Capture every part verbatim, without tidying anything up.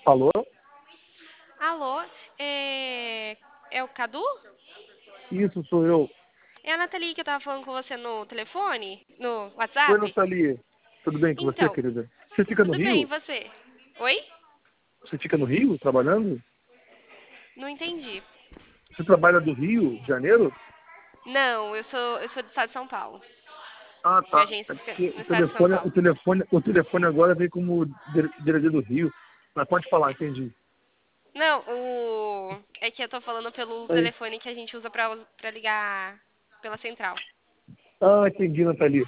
Alô? Alô, é... é o Cadu? Isso sou eu. É a Nathalie que eu tava falando com você no telefone, no Oi, WhatsApp? Nathalie. Tudo bem com você, Então, querida? Você fica no tudo bem, e Rio? você? Oi? Você fica no Rio, trabalhando? Não entendi. Você trabalha do Rio de Janeiro? Não, eu sou, eu sou do estado de São Paulo. Ah, Minha tá. agência É fica porque no o estado de São telefone, o Paulo. telefone, o telefone agora vem como dire- diretor do Rio. Mas pode falar, entendi. Não, o... é que eu tô falando pelo Aí. telefone que a gente usa pra, pra ligar pela central. Ah, entendi, Nathalie.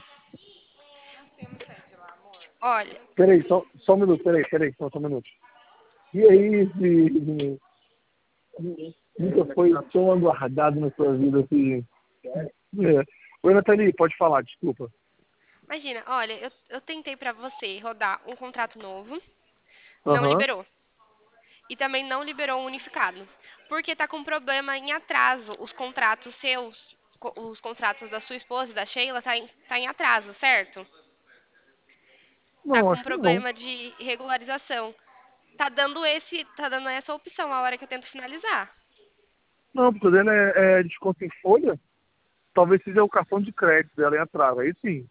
Olha, Peraí, só, só um minuto, peraí, peraí, só, só um minuto. E aí, esse, nunca foi tão aguardado na sua vida assim? É. Oi, Nathalie, pode falar, desculpa. imagina, olha, eu, eu tentei pra você rodar um contrato novo, não Aham. liberou. E também não liberou o unificado. Porque está com problema em atraso. Os contratos seus, co- os contratos da sua esposa e da Sheila, tá em, tá em atraso, certo? Tá Não, com acho que não. problema de regularização. Tá dando esse, tá dando essa opção a hora que eu tento finalizar. Não, porque o dele é, é desconto em folha. Talvez seja o cartão de crédito dela em atraso. Aí sim.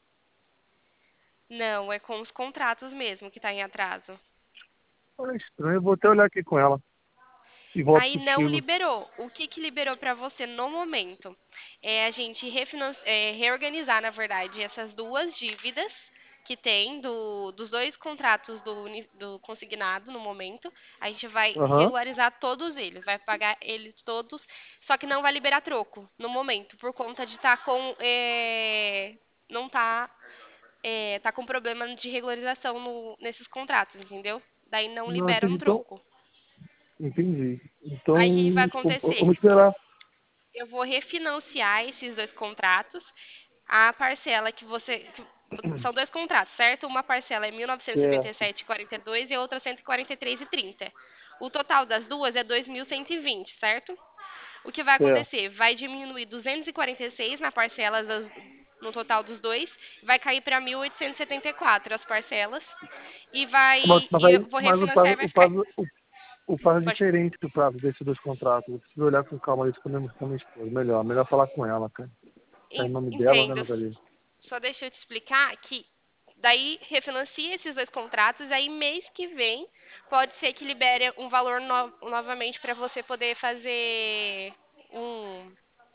Não, é com os contratos mesmo que tá em atraso. É estranho. Eu vou até olhar aqui com ela. E volto Aí não contigo. liberou. O que que liberou para você no momento? É a gente refinan- é, reorganizar, na verdade, essas duas dívidas que tem do, dos dois contratos do, uni- do consignado no momento. A gente vai Aham. regularizar todos eles, vai pagar eles todos, só que não vai liberar troco no momento, por conta de estar com. é, não tá, é, tá com problema de regularização no- nesses contratos, entendeu? Daí não Não, libera entendi. um Então, troco. entendi. Aí o que que vai Então, tipo, acontecer? vamos esperar. Eu vou refinanciar esses dois contratos. A parcela que você. que- São dois contratos, certo? Uma parcela é mil novecentos e noventa e Certo, sete vírgula quarenta e dois e a outra cento e quarenta e três vírgula trinta. O total das duas é dois mil cento e vinte, certo? O que vai certo. acontecer? Vai diminuir duzentos e quarenta e seis na parcela das- no total dos dois, vai cair para mil oitocentos e setenta e quatro as parcelas e vai Mas, mas, e eu aí, vou mas o, refinanciar e prazo, vai o, ficar. prazo, o, o prazo é Pode, diferente do prazo desses dois contratos. Eu preciso olhar com calma isso com a minha com a minha esposa. Melhor, melhor falar com ela, cara. Tá em en- nome dela, né, entendo. Nathalie? Só deixa eu te explicar que daí refinancia esses dois contratos, aí mês que vem pode ser que libere um valor no- novamente para você poder fazer um,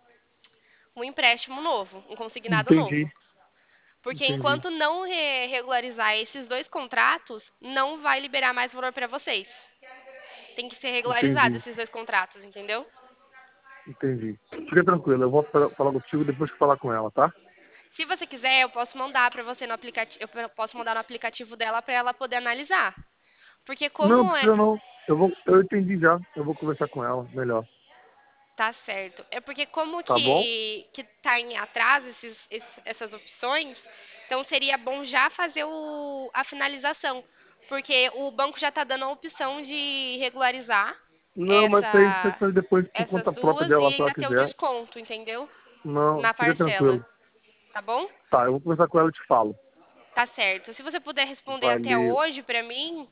um empréstimo novo, um consignado Entendi, novo. Porque entendi, enquanto não re- regularizar esses dois contratos, não vai liberar mais valor para vocês. Tem que ser regularizado entendi. esses dois contratos, entendeu? Entendi. Fica tranquilo, eu vou fa- falar contigo depois que falar com ela, tá? Se você quiser, eu posso mandar para você no aplicativo, eu posso mandar no aplicativo dela para ela poder analisar. Porque Não, como é, precisa não. Eu vou, eu entendi já. Eu vou conversar com ela, melhor. tá certo. É porque como Tá bom? que que tá em atraso esses, esses- essas opções, então seria bom já fazer o, a finalização, porque o banco já está dando a opção de regularizar Não, mas isso aí a gente pode essa, fazer depois por essas conta própria duas e dela, se ela ainda ter o quiser. desconto, entendeu? Não, Na fica parcela, tranquilo. tá bom? Tá, eu vou conversar com ela e te falo. Tá certo. Se você puder responder até Valeu. hoje pra mim,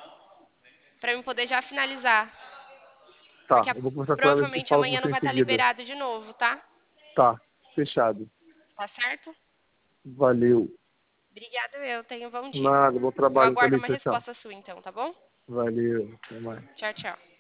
pra mim poder já finalizar, Tá, porque a- eu vou conversar com ela e te provavelmente falo com amanhã não você em vai estar seguida. liberado de novo, tá? Tá, fechado. Tá certo? Valeu. Obrigada, eu tenho um bom dia. Nada, bom Eu trabalho aguardo também. uma Tchau, tchau. resposta sua, então, tá bom? Valeu. Até mais. Tchau, tchau.